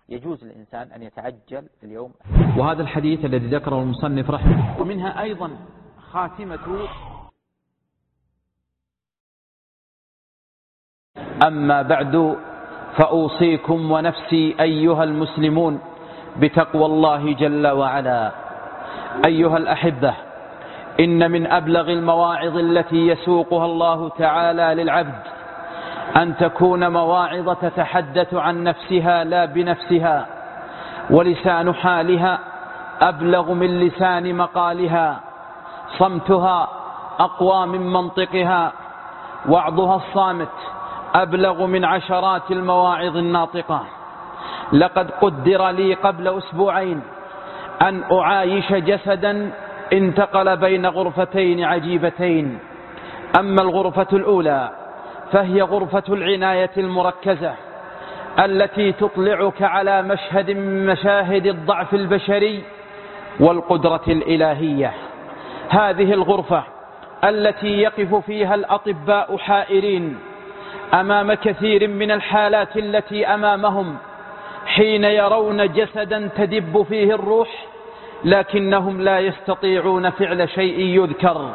يجوز للإنسان أن يتعجل اليوم. وهذا الحديث الذي ذكره المصنف رحمه ومنها أيضا خاتمة: أما بعد فأوصيكم ونفسي أيها المسلمون بتقوى الله جل وعلا. أيها الأحبة، إن من أبلغ المواعظ التي يسوقها الله تعالى للعبد أن تكون مواعظ تتحدث عن نفسها لا بنفسها، ولسان حالها أبلغ من لسان مقالها، صمتها أقوى من منطقها، وعظها الصامت أبلغ من عشرات المواعظ الناطقة. لقد قدر لي قبل أسبوعين أن أعايش جسدا انتقل بين غرفتين عجيبتين. أما الغرفة الأولى فهي غرفة العناية المركزة التي تطلعك على مشهد من مشاهد الضعف البشري والقدرة الإلهية. هذه الغرفة التي يقف فيها الأطباء حائرين أمام كثير من الحالات التي أمامهم، حين يرون جسدا تدب فيه الروح لكنهم لا يستطيعون فعل شيء يذكر،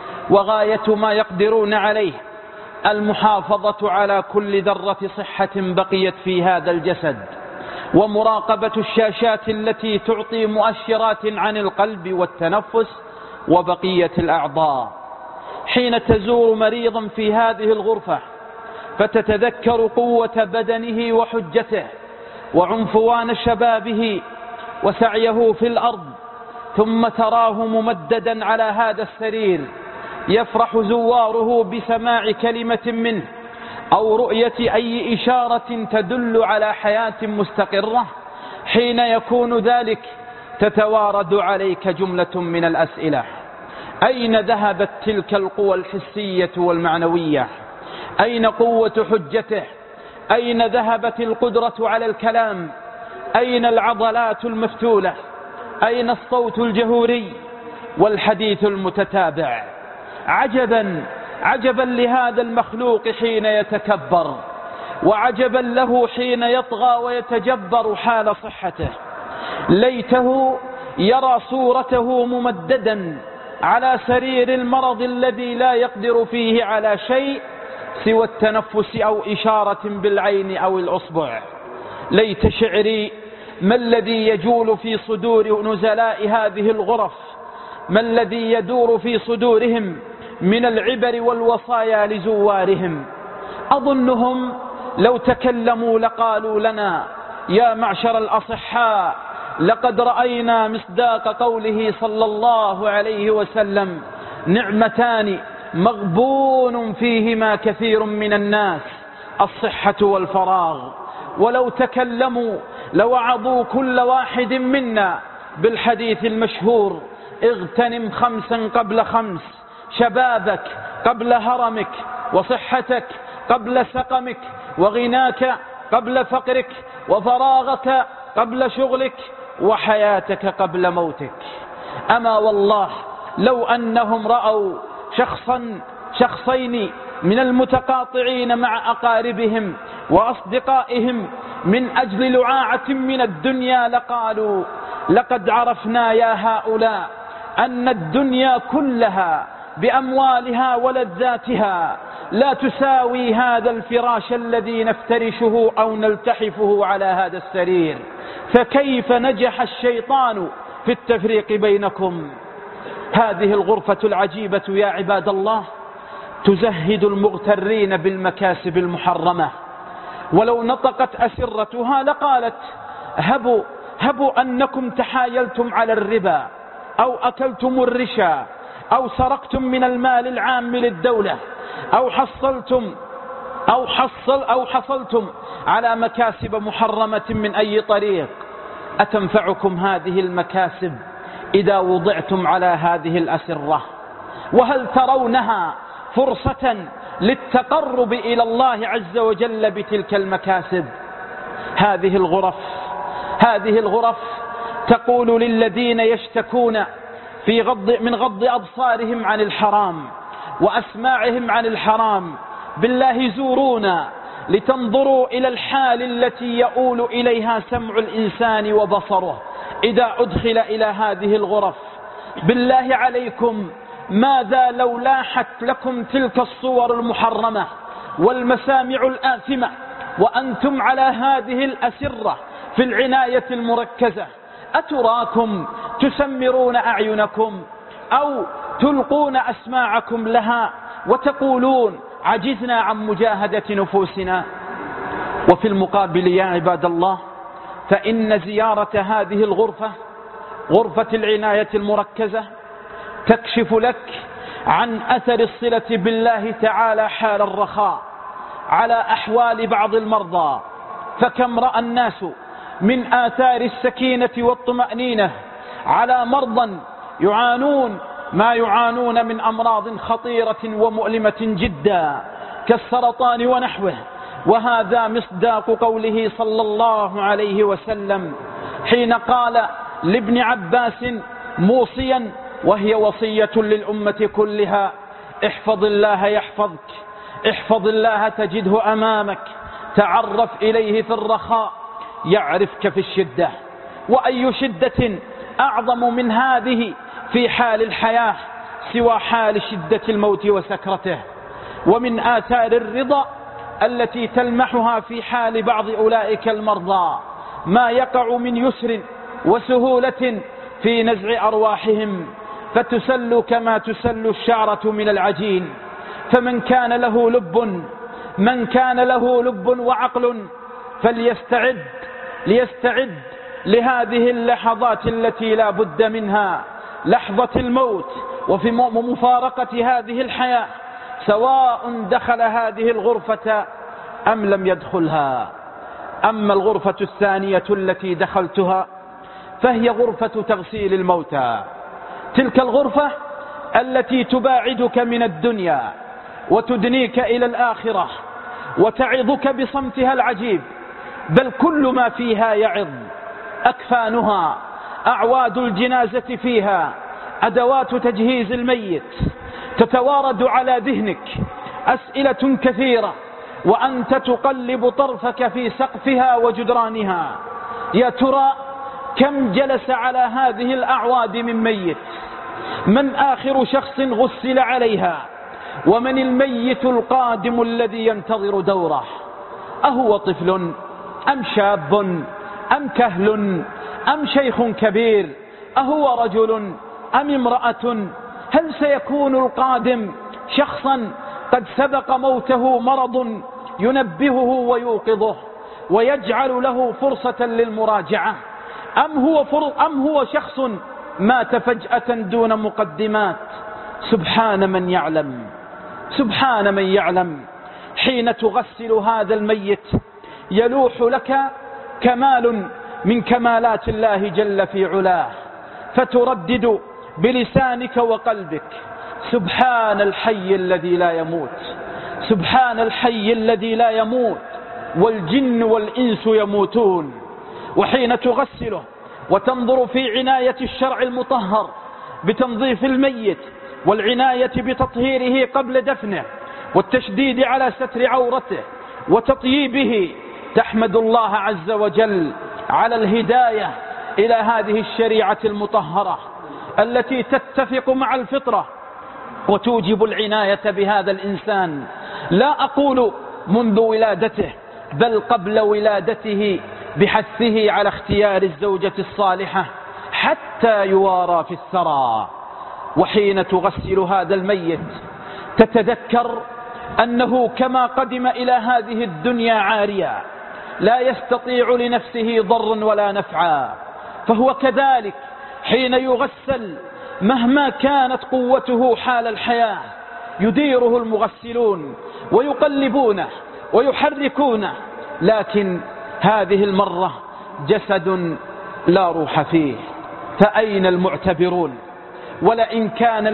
وغاية ما يقدرون عليه المحافظة على كل ذرة صحة بقيت في هذا الجسد، ومراقبة الشاشات التي تعطي مؤشرات عن القلب والتنفس وبقية الأعضاء. حين تزور مريضا في هذه الغرفة فتتذكر قوة بدنه وحجته وعنفوان شبابه وسعيه في الأرض، ثم تراه ممددا على هذا السرير، يفرح زواره بسماع كلمة منه أو رؤية أي إشارة تدل على حياة مستقرة. حين يكون ذلك تتوارد عليك جملة من الأسئلة: أين ذهبت تلك القوى الحسية والمعنوية؟ أين قوة حجته؟ أين ذهبت القدرة على الكلام؟ أين العضلات المفتولة؟ أين الصوت الجهوري والحديث المتتابع؟ عجبا لهذا المخلوق حين يتكبر، وعجبا له حين يطغى ويتجبر حال صحته. ليته يرى صورته ممددا على سرير المرض الذي لا يقدر فيه على شيء سوى التنفس أو إشارة بالعين أو الأصبع. ليت شعري ما الذي يجول في صدور نزلاء هذه الغرف، ما الذي يدور في صدورهم من العبر والوصايا لزوارهم. أظنهم لو تكلموا لقالوا لنا: يا معشر الأصحاء، لقد رأينا مصداق قوله صلى الله عليه وسلم: نعمتان مغبون فيهما كثير من الناس، الصحة والفراغ. ولو تكلموا لوعظوا كل واحد منا بالحديث المشهور: اغتنم 5 قبل 5، شبابك قبل هرمك، وصحتك قبل سقمك، وغناك قبل فقرك، وفراغك قبل شغلك، وحياتك قبل موتك. أما والله لو أنهم رأوا شخصين من المتقاطعين مع أقاربهم وأصدقائهم من أجل لعاعة من الدنيا لقالوا: لقد عرفنا يا هؤلاء أن الدنيا كلها بأموالها ولذاتها لا تساوي هذا الفراش الذي نفترشه أو نلتحفه على هذا السرير، فكيف نجح الشيطان في التفريق بينكم؟ هذه الغرفة العجيبة يا عباد الله تزهد المغترين بالمكاسب المحرمة، ولو نطقت أسرتها لقالت: هبوا أنكم تحايلتم على الربا، أو أكلتم الرشا، أو سرقتم من المال العام للدولة، أو حصلتم على مكاسب محرمة من أي طريق. أتنفعكم هذه المكاسب إذا وضعتم على هذه الأسرة؟ وهل ترونها فرصة للتقرب إلى الله عز وجل بتلك المكاسب؟ هذه الغرف تقول للذين يشتكون من غض أبصارهم عن الحرام وأسماعهم عن الحرام: بالله زورونا لتنظروا إلى الحال التي يؤول إليها سمع الإنسان وبصره إذا أدخل إلى هذه الغرف. بالله عليكم ماذا لو لاحت لكم تلك الصور المحرمة والمسامع الآثمة وأنتم على هذه الأسرة في العناية المركزة؟ أتراكم تسمرون أعينكم أو تلقون أسماعكم لها وتقولون عجزنا عن مجاهدة نفوسنا؟ وفي المقابل يا عباد الله، فإن زيارة هذه الغرفة، غرفة العناية المركزة، تكشف لك عن أثر الصلة بالله تعالى حال الرخاء على أحوال بعض المرضى. فكم رأى الناس من آثار السكينة والطمأنينة على مرضى يعانون ما يعانون من أمراض خطيرة ومؤلمة جدا كالسرطان ونحوه. وهذا مصداق قوله صلى الله عليه وسلم حين قال لابن عباس موصيا، وهي وصية للأمة كلها: احفظ الله يحفظك، احفظ الله تجده أمامك، تعرف إليه في الرخاء يعرفك في الشدة. وأي شدة أعظم من هذه في حال الحياة سوى حال شدة الموت وسكرته؟ ومن آثار الرضا التي تلمحها في حال بعض أولئك المرضى ما يقع من يسر وسهولة في نزع أرواحهم، فتسل كما تسل الشعرة من العجين. فمن كان له لب وعقل ليستعد لهذه اللحظات التي لا بد منها، لحظة الموت وفي مفارقة هذه الحياة، سواء دخل هذه الغرفة أم لم يدخلها. أما الغرفة الثانية التي دخلتها فهي غرفة تغسيل الموتى، تلك الغرفة التي تباعدك من الدنيا وتدنيك إلى الآخرة وتعظك بصمتها العجيب، بل كل ما فيها يعظ: أكفانها، أعواد الجنازة فيها، أدوات تجهيز الميت. تتوارد على ذهنك أسئلة كثيرة وأنت تقلب طرفك في سقفها وجدرانها. يا ترى كم جلس على هذه الأعواد من ميت؟ من آخر شخص غسل عليها؟ ومن الميت القادم الذي ينتظر دوره؟ أهو طفل أم شاب أم كهل أم شيخ كبير؟ أهو رجل أم امرأة؟ هل سيكون القادم شخصا قد سبق موته مرض ينبهه ويوقظه ويجعل له فرصة للمراجعة، أم هو شخص مات فجأة دون مقدمات؟ سبحان من يعلم. حين تغسل هذا الميت يلوح لك كمال من كمالات الله جل في علاه، فتردد بلسانك وقلبك: سبحان الحي الذي لا يموت، سبحان الحي الذي لا يموت، والجن والإنس يموتون. وحين تغسله وتنظر في عناية الشرع المطهر بتنظيف الميت والعناية بتطهيره قبل دفنه والتشديد على ستر عورته وتطييبه، تحمد الله عز وجل على الهداية إلى هذه الشريعة المطهرة التي تتفق مع الفطرة وتوجب العناية بهذا الإنسان، لا أقول منذ ولادته بل قبل ولادته، بحثه على اختيار الزوجة الصالحة حتى يوارى في الثرى. وحين تغسل هذا الميت تتذكر أنه كما قدم إلى هذه الدنيا عاريا لا يستطيع لنفسه ضرا ولا نفعا، فهو كذلك حين يغسل مهما كانت قوته حال الحياة يديره المغسلون ويقلبونه ويحركونه، لكن هذه المرة جسد لا روح فيه، فأين المعتبرون؟ ولئن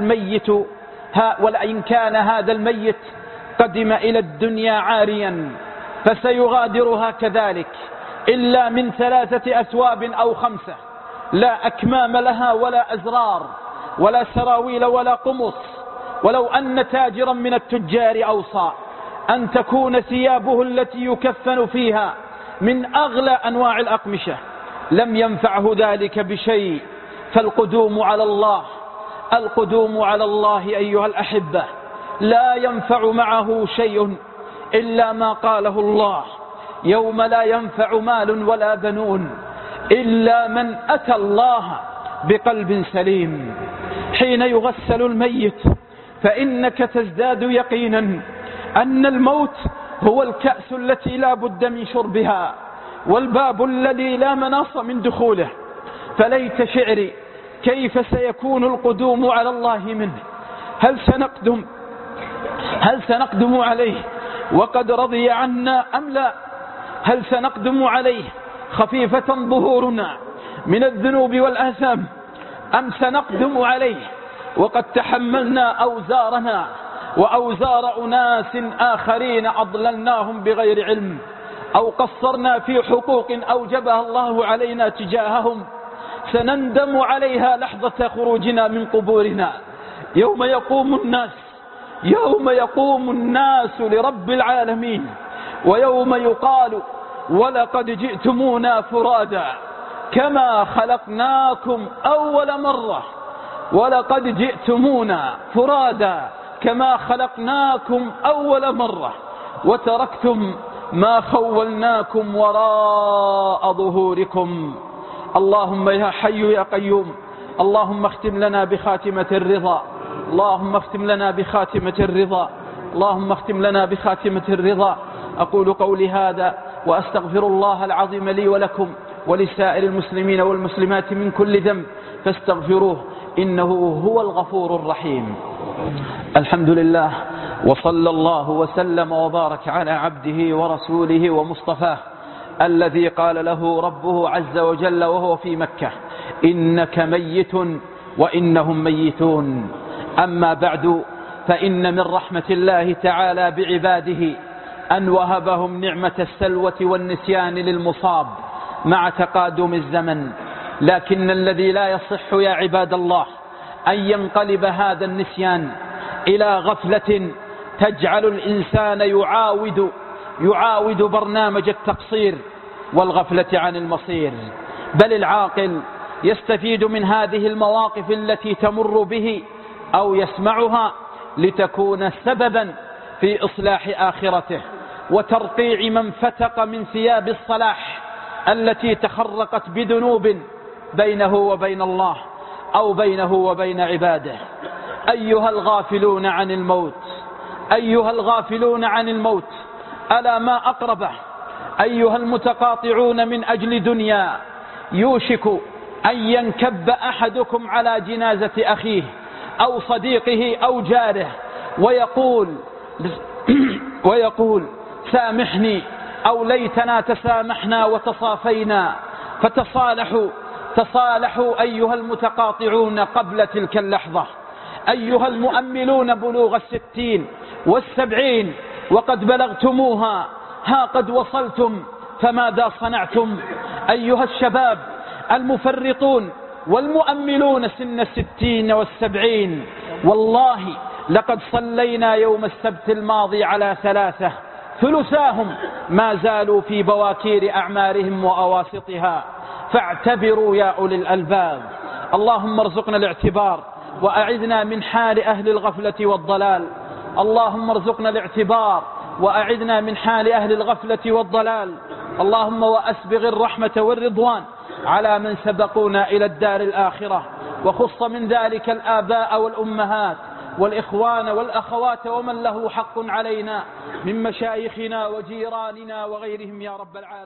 كان هذا الميت قدم إلى الدنيا عاريا فسيغادرها كذلك، إلا من 3 أثواب أو 5، لا أكمام لها ولا أزرار ولا سراويل ولا قمص، ولو أن تاجرا من التجار أوصى أن تكون ثيابه التي يكفن فيها من أغلى أنواع الأقمشة، لم ينفعه ذلك بشيء. فالقدوم على الله، القدوم على الله أيها الأحبة لا ينفع معه شيء إلا ما قاله الله: يوم لا ينفع مال ولا بنون إلا من أتى الله بقلب سليم. حين يغسل الميت فإنك تزداد يقينا أن الموت هو الكأس التي لا بد من شربها، والباب الذي لا مناص من دخوله. فليت شعري كيف سيكون القدوم على الله منه. هل سنقدم عليه وقد رضي عنا أم لا؟ هل سنقدم عليه خفيفة ظهورنا من الذنوب والآثام، أم سنقدم عليه وقد تحملنا أوزارنا وأوزار أناس آخرين أضللناهم بغير علم، أو قصرنا في حقوق أوجبها الله علينا تجاههم؟ سنندم عليها لحظة خروجنا من قبورنا، يوم يقوم الناس لرب العالمين، ويوم يقال: ولقد جئتمونا فرادا كما خلقناكم أول مرة، ولقد جئتمونا فرادا كما خلقناكم أول مرة، وتركتم ما خولناكم وراء ظهوركم. اللهم يا حي يا قيوم، اللهم اختم لنا بخاتمة الرضا، اللهم اختم لنا بخاتمة الرضا، اللهم اختم لنا بخاتمة الرضا. أقول قولي هذا وأستغفر الله العظيم لي ولكم ولسائر المسلمين والمسلمات من كل ذنب فاستغفروه إنه هو الغفور الرحيم. الحمد لله، وصلى الله وسلم وبارك على عبده ورسوله ومصطفاه الذي قال له ربه عز وجل وهو في مكة: إنك ميت وإنهم ميتون. أما بعد، فإن من رحمة الله تعالى بعباده أن وهبهم نعمة السلوة والنسيان للمصاب مع تقادم الزمن، لكن الذي لا يصح يا عباد الله أن ينقلب هذا النسيان إلى غفلة تجعل الإنسان يعاود برنامج التقصير والغفلة عن المصير. بل العاقل يستفيد من هذه المواقف التي تمر به أو يسمعها لتكون سببا في إصلاح آخرته وترقيع من فتق من ثياب الصلاح التي تخرقت بذنوب بينه وبين الله أو بينه وبين عباده. أيها الغافلون عن الموت، أيها الغافلون عن الموت، ألا ما أقربه. أيها المتقاطعون من أجل دنيا، يوشك أن ينكب أحدكم على جنازة أخيه أو صديقه أو جاره ويقول سامحني، أو ليتنا تسامحنا وتصافينا. تصالحوا أيها المتقاطعون قبل تلك اللحظة. أيها المؤملون بلوغ 60 و70 وقد بلغتموها، ها قد وصلتم، فماذا صنعتم؟ أيها الشباب المفرطون والمؤملون سن 60 و70، والله لقد صلينا يوم السبت الماضي على 3، ثلثاهم ما زالوا في بواكير أعمارهم وأواسطها، فاعتبروا يا أولي الألباب. اللهم ارزقنا الاعتبار وأعذنا من حال أهل الغفلة والضلال. اللهم ارزقنا الاعتبار وأعذنا من حال أهل الغفلة والضلال. اللهم وأسبغ الرحمة والرضوان على من سبقونا إلى الدار الآخرة، وخص من ذلك الآباء والأمهات والإخوان والأخوات ومن له حق علينا من مشايخنا وجيراننا وغيرهم يا رب العالمين.